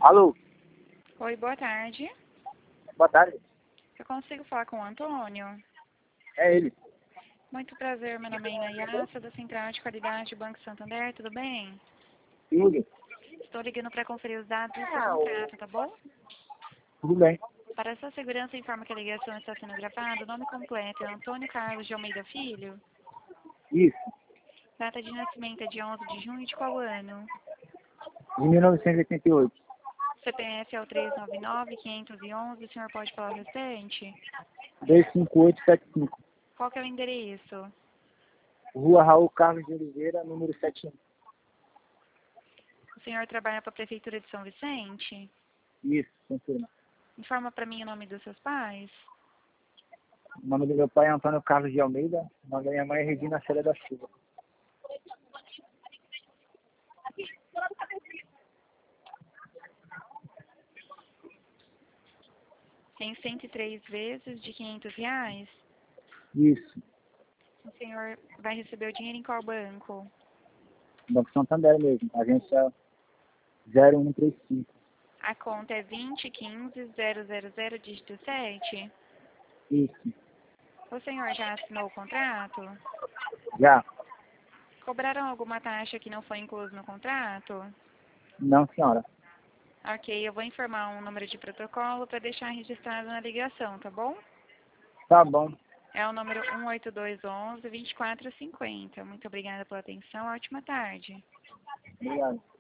Alô, Oi, boa tarde. boa tarde. Eu consigo falar com o Antônio? É ele. Muito prazer, meu nome é Inayassa, da Central de Qualidade Banco Santander, tudo bem? Tudo. Estou ligando para conferir os dados do seu contrato, tá bom? Tudo bem. Para sua segurança, informa que a ligação está sendo gravada. O nome completo é Antônio Carlos de Almeida Filho. Isso. Data de nascimento é de 11 de junho de qual ano? De 1988. CPF é o 399-511, o senhor pode falar o restante? 25875. Qual que é o endereço? Rua Raul Carlos de Oliveira, número 71. O senhor trabalha para a Prefeitura de São Vicente? Isso, confirma. Informa para mim o nome dos seus pais. O nome do meu pai é Antônio Carlos de Almeida. O nome da minha mãe é Regina Célia da Silva. Tem 103 vezes de R$ 500. Isso. O senhor vai receber o dinheiro em qual banco? Banco Santander mesmo. Agência 0135. A conta é 2015000, dígito 7. Isso. O senhor já assinou o contrato? Já. Cobraram alguma taxa que não foi incluso no contrato? Não, senhora. Ok, eu vou informar um número de protocolo para deixar registrado na ligação, tá bom? Tá bom. É o número 18211-2450. Muito obrigada pela atenção. Ótima tarde. Obrigado.